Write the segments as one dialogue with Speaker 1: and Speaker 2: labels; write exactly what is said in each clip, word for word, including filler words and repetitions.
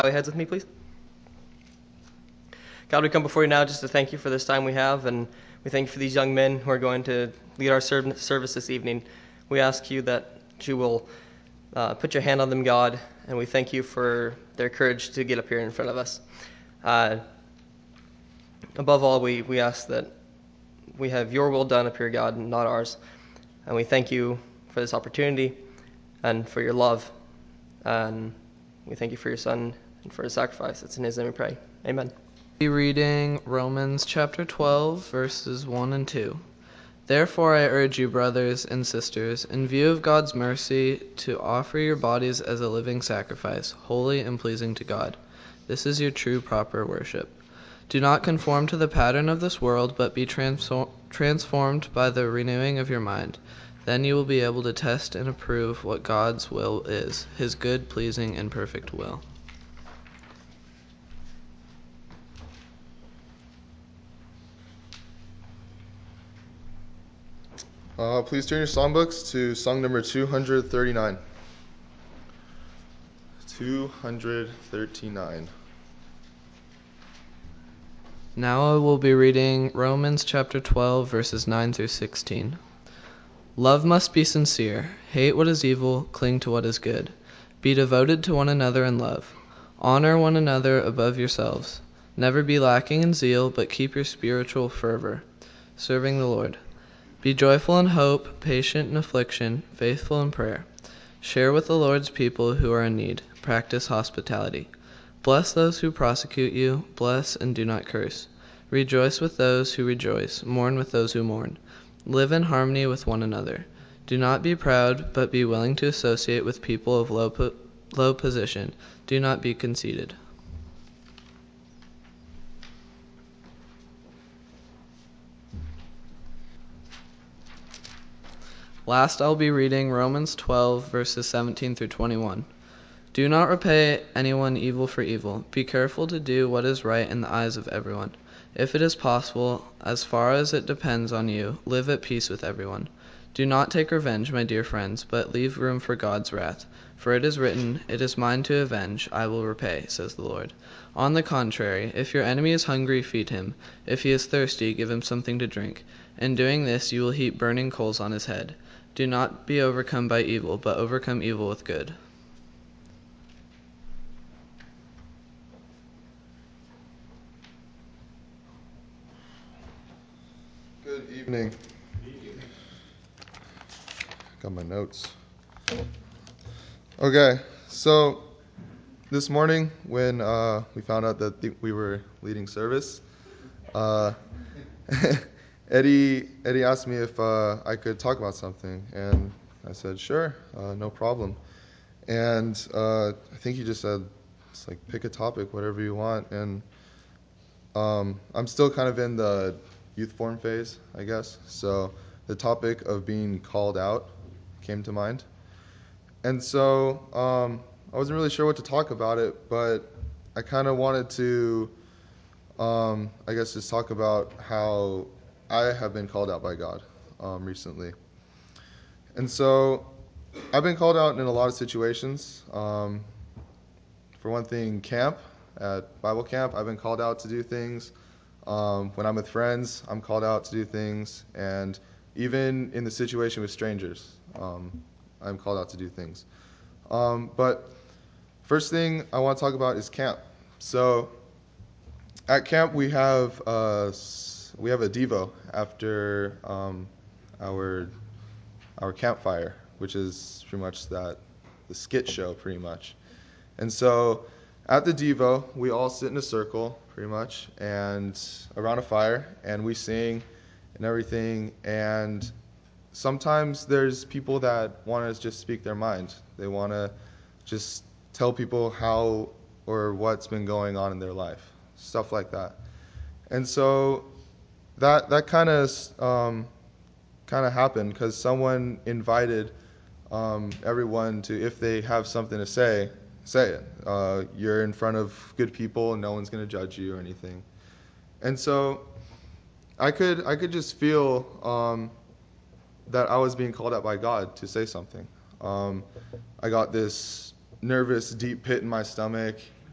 Speaker 1: Bow your heads with me, please. God, we come before you now just to thank you for this time we have, and we thank you for these young men who are going to lead our service this evening. We ask you that you will uh, put your hand on them, God, and we thank you for their courage to get up here in front of us. Uh, above all, we, we ask that we have your will done up here, God, and not ours. And we thank you for this opportunity and for your love. And we thank you for your Son and for his sacrifice. It's in his name we pray. Amen.
Speaker 2: Be reading Romans chapter twelve, verses one and two. Therefore I urge you, brothers and sisters, in view of God's mercy, to offer your bodies as a living sacrifice, holy and pleasing to God. This is your true proper worship. Do not conform to the pattern of this world, but be transform- transformed by the renewing of your mind. Then you will be able to test and approve what God's will is, his good, pleasing, and perfect will.
Speaker 3: Uh, please turn your songbooks to song number two hundred thirty-nine. two hundred thirty-nine.
Speaker 2: Now I will be reading Romans chapter twelve, verses nine through sixteen. Love must be sincere. Hate what is evil, cling to what is good. Be devoted to one another in love. Honor one another above yourselves. Never be lacking in zeal, but keep your spiritual fervor, serving the Lord. Be joyful in hope, patient in affliction, faithful in prayer. Share with the Lord's people who are in need. Practice hospitality. Bless those who persecute you. Bless and do not curse. Rejoice with those who rejoice. Mourn with those who mourn. Live in harmony with one another. Do not be proud, but be willing to associate with people of low, po- low position. Do not be conceited. Last, I'll be reading Romans twelve, verses seventeen through twenty-one. Do not repay anyone evil for evil. Be careful to do what is right in the eyes of everyone. If it is possible, as far as it depends on you, live at peace with everyone. Do not take revenge, my dear friends, but leave room for God's wrath. For it is written, "It is mine to avenge, I will repay," says the Lord. On the contrary, if your enemy is hungry, feed him. If he is thirsty, give him something to drink. In doing this, you will heap burning coals on his head. Do not be overcome by evil, but overcome evil with good.
Speaker 3: Good evening. Got my notes. Okay, so this morning when uh, we found out that th- we were leading service, uh, Eddie Eddie asked me if uh, I could talk about something, and I said sure, uh, no problem. And uh, I think he just said, "It's like pick a topic, whatever you want." And um, I'm still kind of in the youth form phase, I guess. So the topic of being called out came to mind. And so um, I wasn't really sure what to talk about it, but I kind of wanted to, um, I guess, just talk about how I have been called out by God um, recently. And so I've been called out in a lot of situations. Um, for one thing, camp, at Bible camp, I've been called out to do things. Um, when I'm with friends, I'm called out to do things. And even in the situation with strangers, um, I'm called out to do things. Um, but first thing I want to talk about is camp. So at camp we have uh, we have a devo after um, our our campfire, which is pretty much that the skit show pretty much. And so at the devo we all sit in a circle pretty much and around a fire and we sing and everything. And sometimes there's people that want to just speak their mind. They want to just tell people how or what's been going on in their life, stuff like that. And so that that kind of um, kind of happened because someone invited um, everyone to, if they have something to say, say it. Uh, you're in front of good people, and no one's going to judge you or anything. And so I could I could just feel um, that I was being called out by God to say something. Um, I got this nervous, deep pit in my stomach,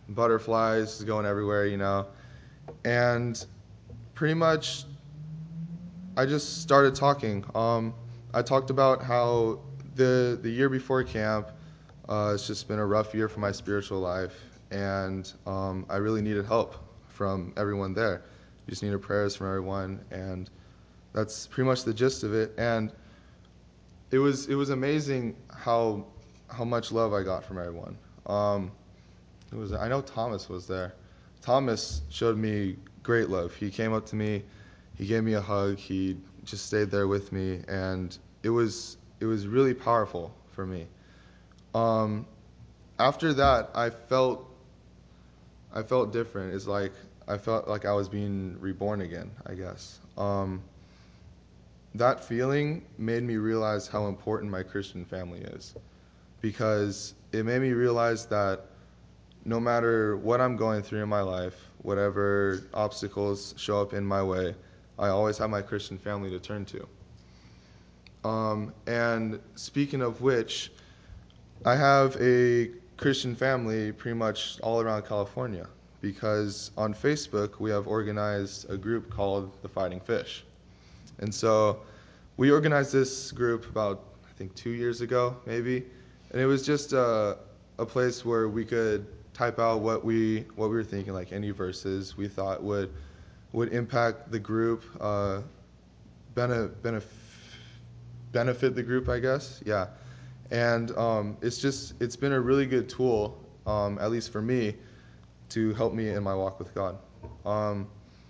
Speaker 3: butterflies going everywhere, you know. And pretty much, I just started talking. Um, I talked about how the the year before camp, uh, it's just been a rough year for my spiritual life, and um, I really needed help from everyone there. Just needed prayers from everyone, and that's pretty much the gist of it. And it was it was amazing how how much love I got from everyone. Um, it was I know Thomas was there. Thomas showed me great love. He came up to me, he gave me a hug, he just stayed there with me, and it was it was really powerful for me. Um, after that, I felt I felt different. It's like I felt like I was being reborn again, I guess. Um, that feeling made me realize how important my Christian family is, because it made me realize that no matter what I'm going through in my life, whatever obstacles show up in my way, I always have my Christian family to turn to. Um, and speaking of which, I have a Christian family pretty much all around California, because on Facebook we have organized a group called the Fighting Fish. And so we organized this group about, I think, two years ago, maybe. And it was just a, a place where we could type out what we what we were thinking, like any verses we thought would would impact the group, uh, bene, benef, benefit the group, I guess. Yeah. And um, it's just it's been a really good tool, um, at least for me, to help me in my walk with God. Um,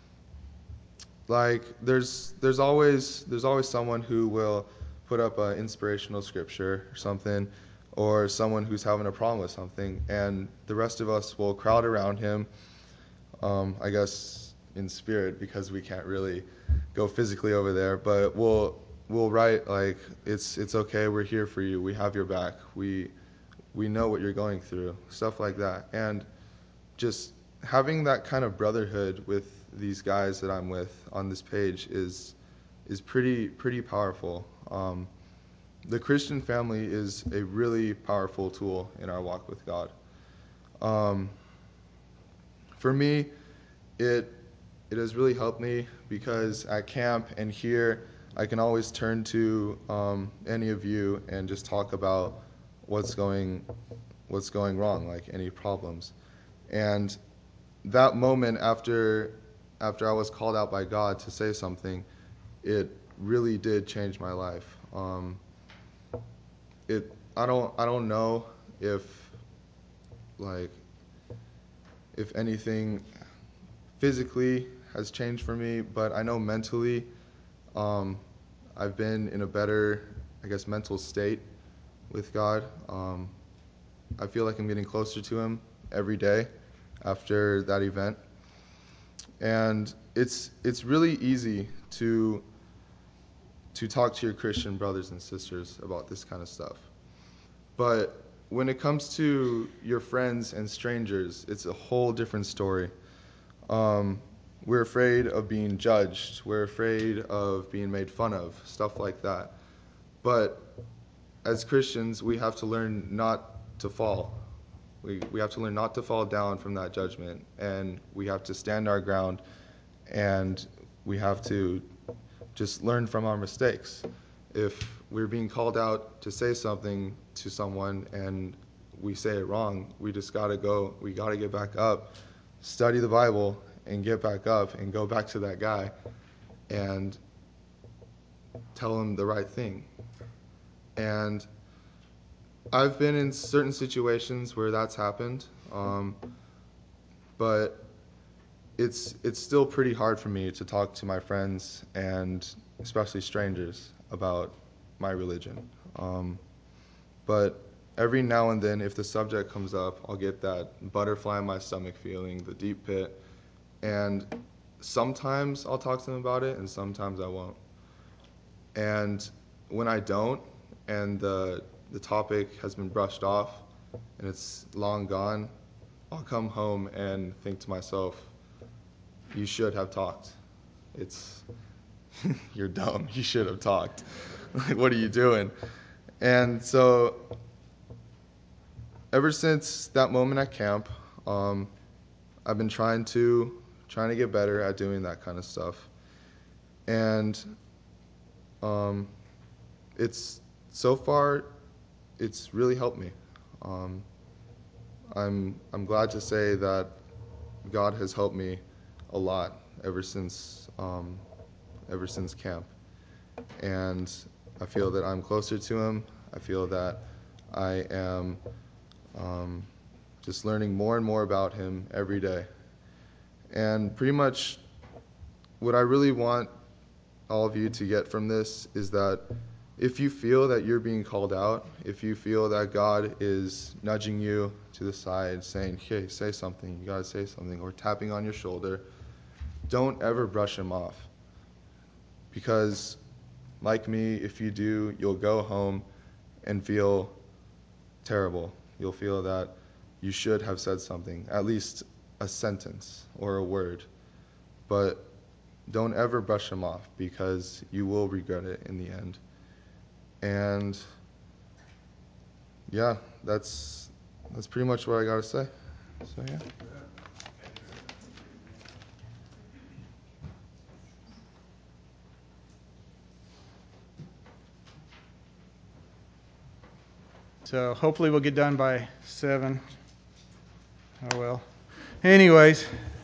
Speaker 3: like there's there's always there's always someone who will put up an inspirational scripture or something, or someone who's having a problem with something, and the rest of us will crowd around him, um, I guess in spirit, because we can't really go physically over there, but we'll we'll write like, it's it's okay, we're here for you, we have your back, we we know what you're going through, stuff like that. And just having that kind of brotherhood with these guys that I'm with on this page is is pretty pretty powerful. Um, the Christian family is a really powerful tool in our walk with God. Um, for me, it it has really helped me, because at camp and here I can always turn to um, any of you and just talk about what's going what's going wrong, like any problems. And that moment after after I was called out by God to say something, it really did change my life. Um, it I don't I don't know if like if anything physically has changed for me, but I know mentally, um, I've been in a better, I guess, mental state with God. Um, I feel like I'm getting closer to Him every day after that event. And it's it's really easy to to talk to your Christian brothers and sisters about this kind of stuff. But when it comes to your friends and strangers, it's a whole different story. Um, we're afraid of being judged. We're afraid of being made fun of, stuff like that. But as Christians, we have to learn not to fall. We, we have to learn not to fall down from that judgment. And we have to stand our ground, and we have to just learn from our mistakes. If we're being called out to say something to someone and we say it wrong, we just gotta go, we gotta get back up, study the Bible, and get back up and go back to that guy and tell him the right thing. And I've been in certain situations where that's happened, um, but it's it's still pretty hard for me to talk to my friends, and especially strangers, about my religion. Um, but every now and then, if the subject comes up, I'll get that butterfly in my stomach feeling, the deep pit, and sometimes I'll talk to them about it, and sometimes I won't. And when I don't, and the the topic has been brushed off, and it's long gone, I'll come home and think to myself, you should have talked. It's, you're dumb. You should have talked. Like, what are you doing? And so, ever since that moment at camp, Um, I've been trying to trying to get better at doing that kind of stuff, and um, it's so far it's really helped me. Um, I'm I'm glad to say that God has helped me a lot ever since um, ever since camp, and I feel that I'm closer to Him. I feel that I am um, just learning more and more about Him every day. And pretty much what I really want all of you to get from this is that if you feel that you're being called out, if you feel that God is nudging you to the side, saying, hey, say something, you gotta say something, or tapping on your shoulder, don't ever brush Him off. Because, like me, if you do, you'll go home and feel terrible. You'll feel that you should have said something, at least a sentence or a word. But don't ever brush Him off, because you will regret it in the end. And yeah, that's that's pretty much what I gotta say. So yeah.
Speaker 4: So hopefully we'll get done by seven. Oh well. Anyways,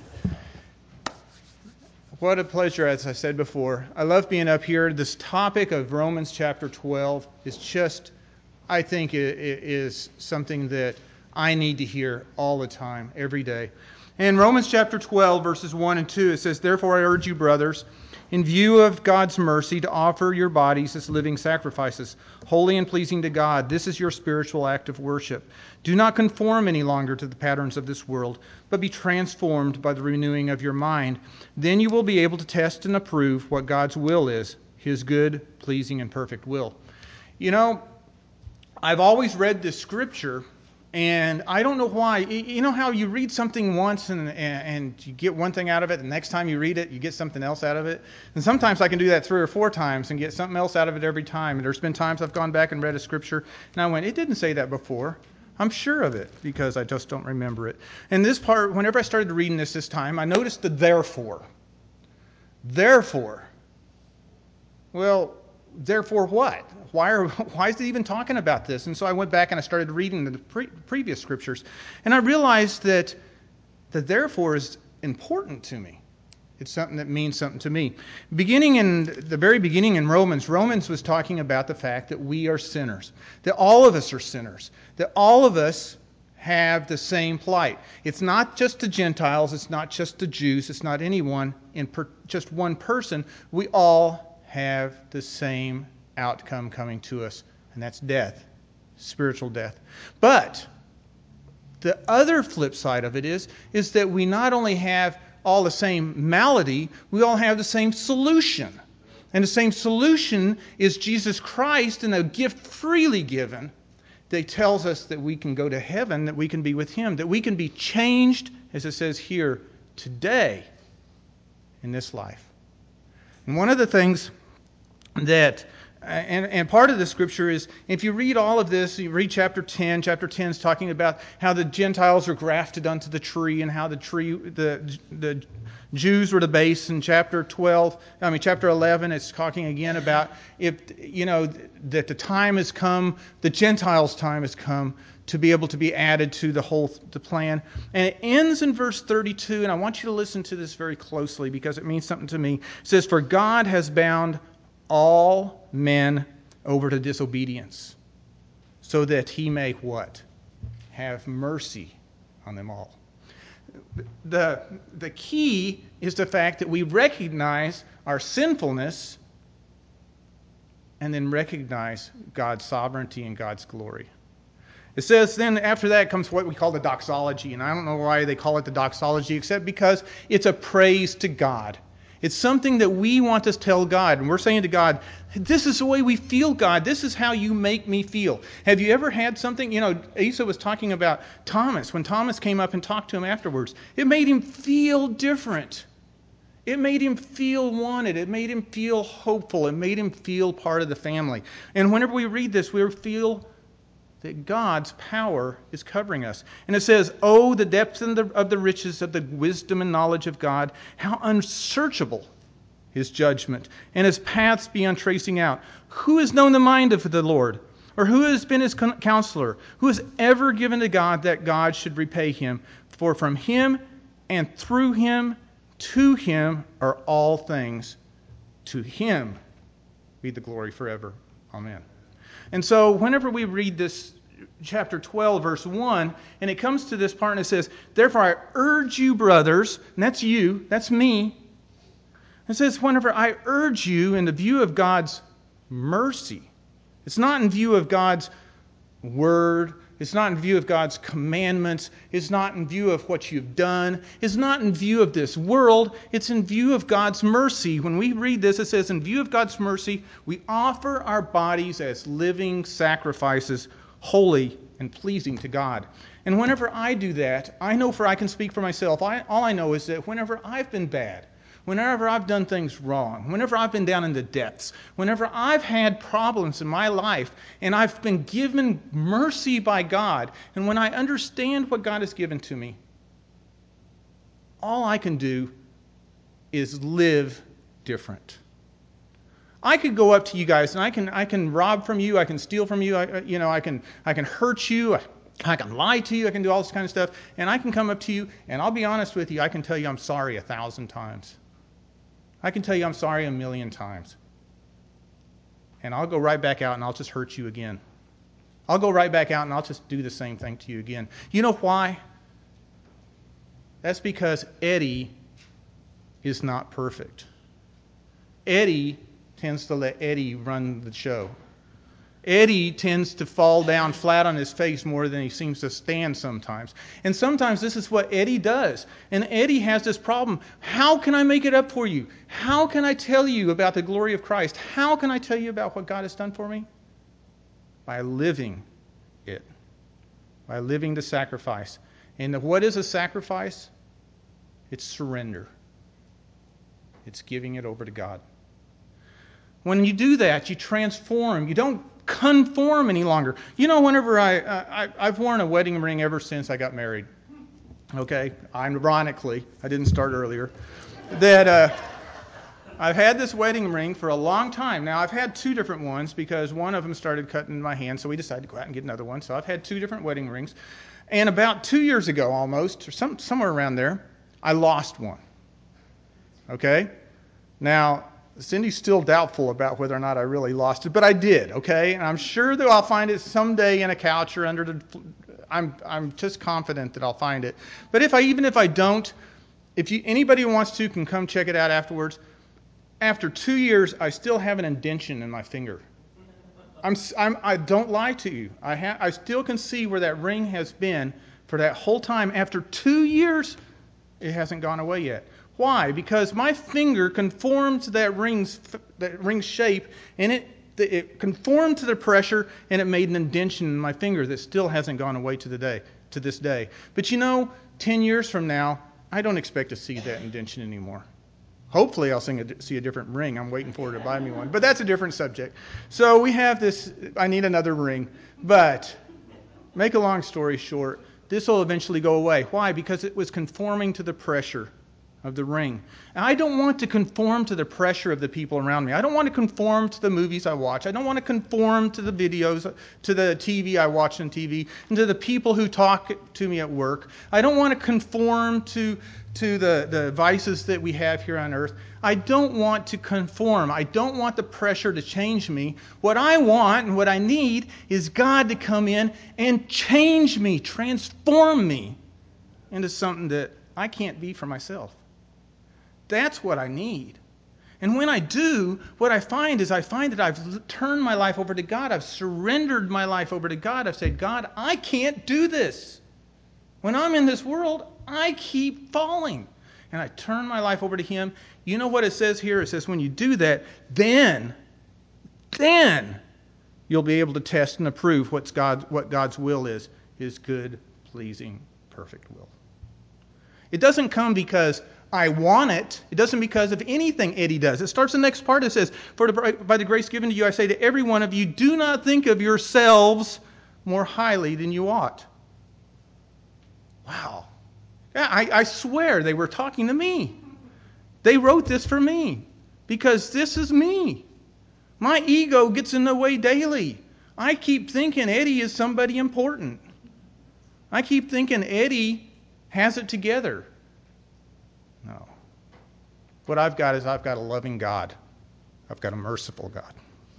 Speaker 4: what a pleasure, as I said before. I love being up here. This topic of Romans chapter twelve is just, I think, it is something that I need to hear all the time, every day. In Romans chapter twelve, verses one and two, it says, therefore I urge you, brothers, in view of God's mercy, to offer your bodies as living sacrifices, holy and pleasing to God. This is your spiritual act of worship. Do not conform any longer to the patterns of this world, but be transformed by the renewing of your mind. Then you will be able to test and approve what God's will is, His good, pleasing, and perfect will. You know, I've always read this scripture, and I don't know why. You know how you read something once and, and and you get one thing out of it, the next time you read it, you get something else out of it? And sometimes I can do that three or four times and get something else out of it every time. And there's been times I've gone back and read a scripture, and I went, it didn't say that before. I'm sure of it, because I just don't remember it. And this part, whenever I started reading this this time, I noticed the therefore. Therefore. Well, therefore what? Why are why is it even talking about this? And so I went back and I started reading the pre- previous scriptures, and I realized that the therefore is important to me. It's something that means something to me. Beginning in the very beginning in Romans, Romans was talking about the fact that we are sinners, that all of us are sinners, that all of us have the same plight. It's not just the Gentiles, it's not just the Jews, it's not anyone in per, just one person. We all have the same outcome coming to us, and that's death, spiritual death. But the other flip side of it is, is that we not only have all the same malady, we all have the same solution. And the same solution is Jesus Christ, and a gift freely given that tells us that we can go to heaven, that we can be with Him, that we can be changed, as it says here, today in this life. And one of the things that, and, and part of the scripture is, if you read all of this, you read chapter ten, chapter ten is talking about how the Gentiles are grafted onto the tree, and how the tree, the the Jews were the base. In chapter twelve, I mean chapter eleven, it's talking again about, if you know, that the time has come, the Gentiles' time has come to be able to be added to the whole the plan. And it ends in verse thirty-two, and I want you to listen to this very closely because it means something to me. It says, for God has bound all men over to disobedience, so that He may what? Have mercy on them all. The, the key is the fact that we recognize our sinfulness and then recognize God's sovereignty and God's glory. It says then after that comes what we call the doxology, and I don't know why they call it the doxology except because it's a praise to God. It's something that we want to tell God. And we're saying to God, this is the way we feel, God. This is how you make me feel. Have you ever had something? You know, Asa was talking about Thomas. When Thomas came up and talked to him afterwards, it made him feel different. It made him feel wanted. It made him feel hopeful. It made him feel part of the family. And whenever we read this, we feel that God's power is covering us. And it says, "Oh, the depths and the, of the riches of the wisdom and knowledge of God, how unsearchable His judgment, and His paths beyond tracing out. Who has known the mind of the Lord? Or who has been His counselor? Who has ever given to God that God should repay him? For from Him and through Him, to Him are all things. To Him be the glory forever. Amen." And so whenever we read this chapter twelve, verse one, and it comes to this part and it says, "Therefore I urge you, brothers," and that's you, that's me. It says, whenever I urge you in the view of God's mercy. It's not in view of God's word. It's not in view of God's commandments. It's not in view of what you've done. It's not in view of this world. It's in view of God's mercy. When we read this, it says, in view of God's mercy, we offer our bodies as living sacrifices, holy and pleasing to God. And whenever I do that, I know, for I can speak for myself, I, all I know is that whenever I've been bad, whenever I've done things wrong, whenever I've been down in the depths, whenever I've had problems in my life, and I've been given mercy by God, and when I understand what God has given to me, all I can do is live different. I could go up to you guys and I can I can rob from you, I can steal from you, I, you know, I can I can hurt you, I, I can lie to you, I can do all this kind of stuff, and I can come up to you, and I'll be honest with you, I can tell you I'm sorry a thousand times. I can tell you I'm sorry a million times. And I'll go right back out and I'll just hurt you again. I'll go right back out and I'll just do the same thing to you again. You know why? That's because Eddie is not perfect. Eddie tends to let Eddie run the show. Eddie tends to fall down flat on his face more than he seems to stand sometimes. And sometimes this is what Eddie does. And Eddie has this problem. How can I make it up for you? How can I tell you about the glory of Christ? How can I tell you about what God has done for me? By living it. By living the sacrifice. And what is a sacrifice? It's surrender. It's giving it over to God. When you do that, you transform. You don't conform any longer. You know, whenever I, I I've worn a wedding ring ever since I got married. Okay, ironically, I didn't start earlier. That uh, I've had this wedding ring for a long time. Now I've had two different ones because one of them started cutting my hand, so we decided to go out and get another one. So I've had two different wedding rings, and about two years ago, almost, or some somewhere around there, I lost one. Okay, now. Cindy's still doubtful about whether or not I really lost it, but I did, okay? And I'm sure that I'll find it someday in a couch or under the... I'm I'm just confident that I'll find it. But if I even if I don't, if you anybody who wants to can come check it out afterwards. After two years, I still have an indentation in my finger. I'm, I'm I don't lie to you. I ha, I still can see where that ring has been for that whole time. After two years, it hasn't gone away yet. Why? Because my finger conformed to that ring's that ring's shape, and it it conformed to the pressure, and it made an indentation in my finger that still hasn't gone away to the day to this day. But you know, ten years from now, I don't expect to see that indentation anymore. Hopefully, I'll see a, see a different ring. I'm waiting for her to buy me one, but that's a different subject. So we have this. I need another ring, but make a long story short, this will eventually go away. Why? Because it was conforming to the pressure of the ring. And I don't want to conform to the pressure of the people around me. I don't want to conform to the movies I watch. I don't want to conform to the videos, to the T V I watch on T V, and to the people who talk to me at work. I don't want to conform to, to the, the vices that we have here on earth. I don't want to conform. I don't want the pressure to change me. What I want and what I need is God to come in and change me, transform me into something that I can't be for myself. That's what I need. And when I do, what I find is I find that I've turned my life over to God. I've surrendered my life over to God. I've said, God, I can't do this. When I'm in this world, I keep falling. And I turn my life over to Him. You know what it says here? It says when you do that, then, then you'll be able to test and approve what's God, what God's will is, His good, pleasing, perfect will. It doesn't come because I want it. It doesn't because of anything Eddie does. It starts the next part. It says, For the, by the grace given to you, I say to every one of you, do not think of yourselves more highly than you ought. Wow. Yeah, I, I swear they were talking to me. They wrote this for me because this is me. My ego gets in the way daily. I keep thinking Eddie is somebody important. I keep thinking Eddie has it together. No. What I've got is I've got a loving God. I've got a merciful God.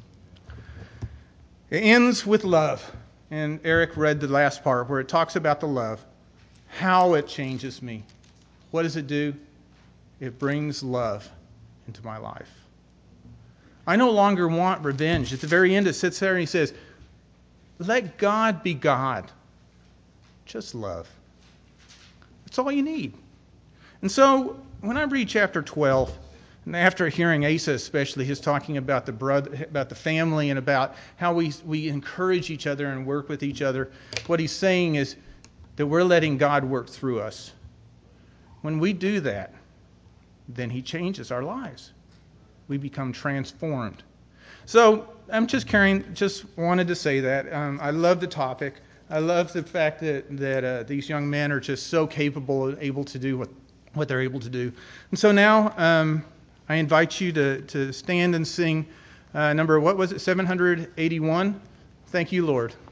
Speaker 4: It ends with love. And Eric read the last part where it talks about the love, how it changes me. What does it do? It brings love into my life. I no longer want revenge. At the very end, it sits there and he says, let God be God. Just love. That's all you need. And so when I read chapter twelve, and after hearing Asa especially, his talking about the brother, about the family, and about how we we encourage each other and work with each other, what he's saying is that we're letting God work through us. When we do that, then he changes our lives. We become transformed. So I'm just carrying, just wanted to say that. Um, I love the topic. I love the fact that that uh, these young men are just so capable and able to do what, what they're able to do. And so now um, I invite you to, to stand and sing uh, number, what was it, seven hundred eighty-one? Thank you, Lord.